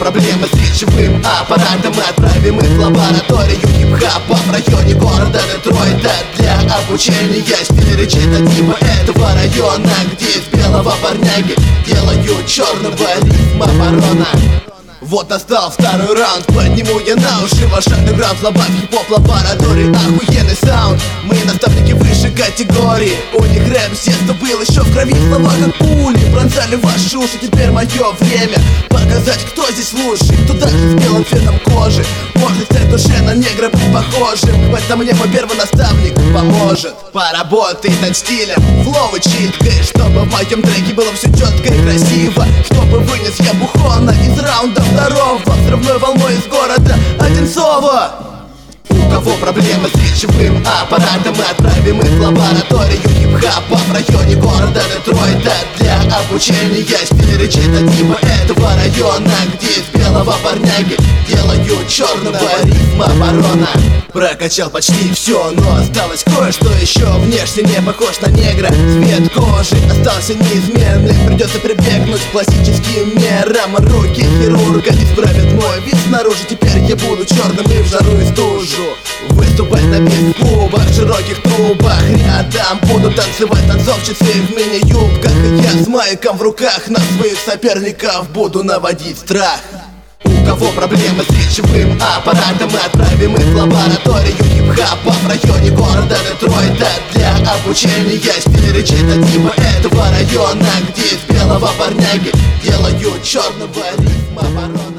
проблемы с речевым аппаратом? Мы отправим их в лабораторию хип-хапа в районе города Детройта для обучения стиля речи типа этого района, где из белого парняги делают черного рифма барона. Вот настал второй раунд, подниму я на уши ваш андеграунд. Слова в хип-хоп лаборатории, охуенный саунд. Мы наставники высшей категории, у них рэп с детства был еще в крови. Слова как пули пронзали ваши уши. Теперь мое время показать, кто здесь лучший, кто даже с белым цветом кожи может стать в душе на негра быть похожим. В этом мне мой первый наставник поможет. Поработай над стилем, флоу и читкой, чтобы в моем треке было все четко и красиво. Чтобы вынес я Бухона из раунда второго взрывной волной из города Одинцово. У кого проблемы с речевым аппаратом? Мы отправим их в лабораторию хип-хапа в районе города Детройта для обучения стиля речи типа этого района, где из белого парняги делают черного рифма барона. Прокачал почти все, но осталось кое-что еще. Внешне не похож на негра, цвет кожи остался неизменным. Придется прибегнуть к классическим мерам. Руки хирурга исправят мой вид снаружи. Теперь я буду черным и в жару и стужу выступать на бит-клубах, широких трубах. Рядом будут танцевать танцовщицы в мини-юбках. И я с майком в руках на своих соперников буду наводить страх. У кого проблемы с речевым аппаратом? Мы отправим их в лабораторию хип-хапа в районе города Детройта для обучения стиля речи типа этого района, где из белого парняги делают черного рифма барона.